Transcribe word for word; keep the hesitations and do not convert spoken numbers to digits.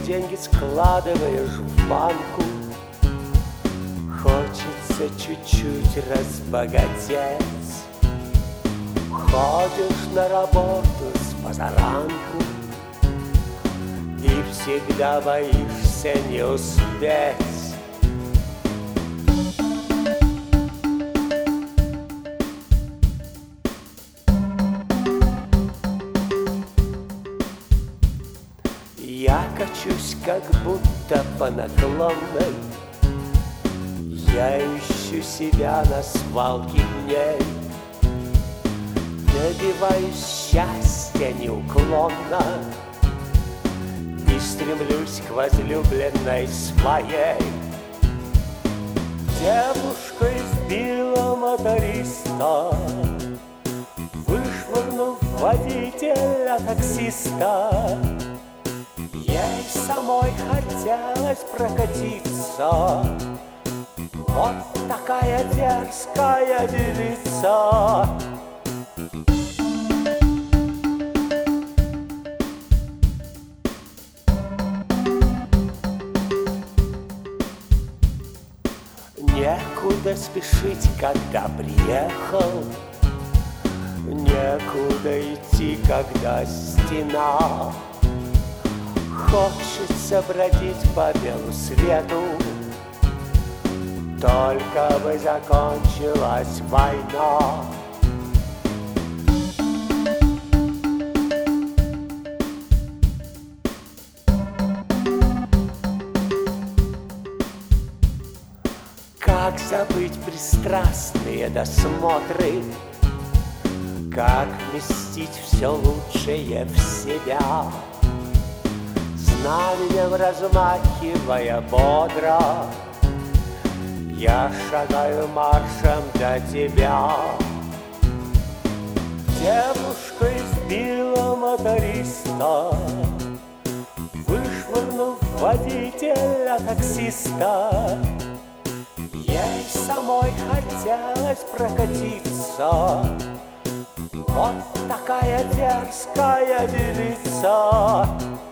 деньги складываешь в банку. Хочется чуть-чуть разбогатеть. Ходишь на работу с позаранку и всегда боишься не успеть. Я качусь как будто по наклонной. Я ищу себя на свалке дней. Добиваюсь счастья неуклонно и стремлюсь к возлюбленной своей. Девушка избила моториста, вышвырнув водителя таксиста. Ей самой хотелось прокатиться. Вот такая дерзкая девица. Некуда спешить, когда приехал. Некуда идти, когда стена. Хочется бродить по белу свету, только бы закончилась война. Как забыть пристрастные досмотры? Как вместить все лучшее в себя? Знаменем размахивая бодро, я шагаю маршем до тебя. Девушка избила моториста, вышвырнув водителя таксиста. Ей самой хотелось прокатиться. Вот такая дерзкая девица.